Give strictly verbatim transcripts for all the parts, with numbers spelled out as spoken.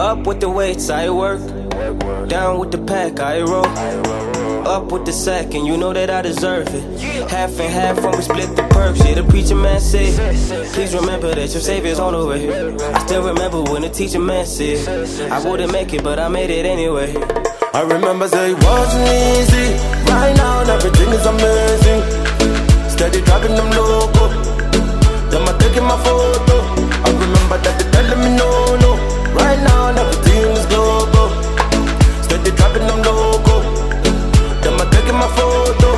Up with the weights, I work. Down with the pack, I roll. Up with the sack, and you know that I deserve it. Half and half when we split the perks. Yeah, the preacher man said, please remember that your savior's on the way. I still remember when the teacher man said, I wouldn't make it, but I made it anyway. I remember say it wasn't easy. Right now everything is amazing. Steady dropping them logo. Them a taking my photo. I remember that they telling me no, no. Right now everything is global. Steady dropping them logo. Them a taking my photo.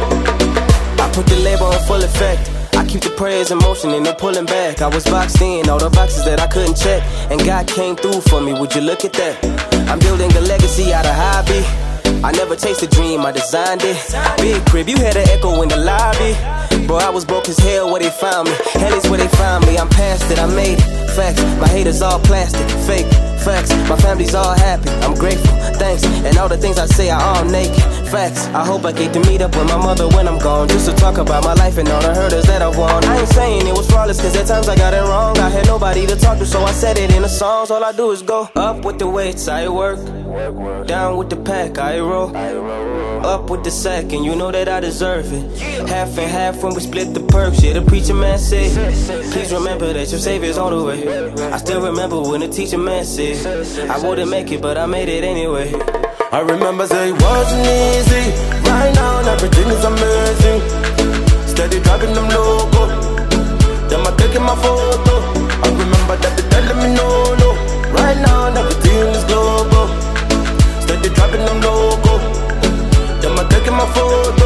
I put the label on full effect. I keep the prayers in motion and they're pulling back. I was boxed in, all the boxes that I couldn't check, and God came through for me, would you look at that? I'm building a legacy out of hobby. I never chased a dream, I designed it. Big crib, you had an echo in the lobby. Bro, I was broke as hell where they found me. Hell is where they found me, I'm past it, I made it. Facts, my haters all plastic, fake. Facts, my family's all happy, I'm grateful, thanks. And all the things I say are all naked. Facts, I hope I get to meet up with my mother when I'm gone, just to talk about my life and all the hurdles that I've won. I ain't saying it was flawless, cause at times I got it wrong. I had nobody to talk to, so I said it in the songs. All I do is go up with the weights, I work. Down with the pack, I roll. Up with the sack, and you know that I deserve it. Half and half when we split the perks. Yeah, the preacher man said, please remember that your savior's on the way. I still remember when the teacher man said, I wouldn't make it, but I made it anyway. I remember say it wasn't easy. Right now everything is amazing. Steady dropping them logo. Them a taking my photo. I remember that they telling me no, no. Right now everything is global. Steady dropping them logo. Them a taking my photo.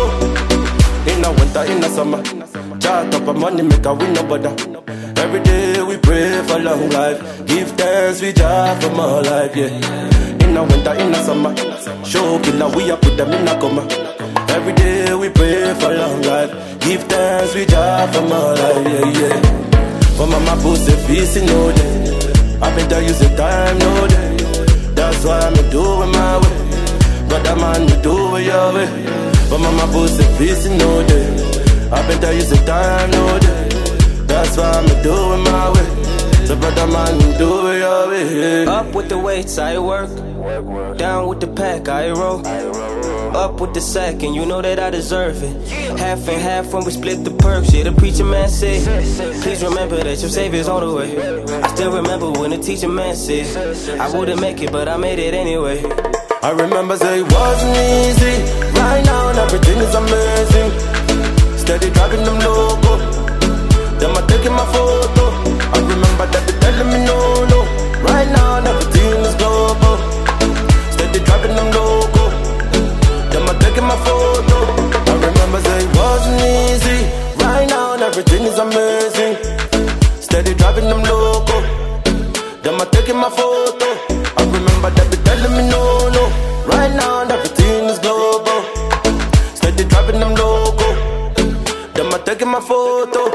In the winter, in the summer, chart up a money make a win no bother. Every day we pray for long life. Give thanks we job for more life, yeah. In the winter, in the summer, show killer we a put them in a coma. Every day we pray for long life. Give thanks we job for more life, yeah, yeah. For mama pussy peace in no day. I better use the time no day. That's why I'm doing my way. Brother man, you do it your way. For mama pussy peace in no day. I better use the time no day. That's why I'm doing my way. So brother man, you do it your way. Up with the weights, I work. Down with the pack, I roll. Up with the sack, and you know that I deserve it. Half and half when we split the perks. Yeah, the preacher man said, please remember that your savior's on the way. I still remember when the teacher man said, I wouldn't make it, but I made it anyway. I remember say it wasn't easy. Right now everything is amazing. Steady dropping them logo. Them a taking my photo. I remember that they telling me no, no. Right now everything is global. Steady dropping them logo. Them a taking my photo. I remember say it wasn't easy. Right now everything is amazing. Steady dropping them logo. Them a taking my photo. I remember that they telling me no, no. Right now everything is global. Steady dropping them logo. Them a taking my photo.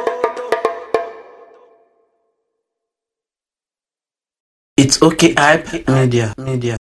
It's okay, hype media, media.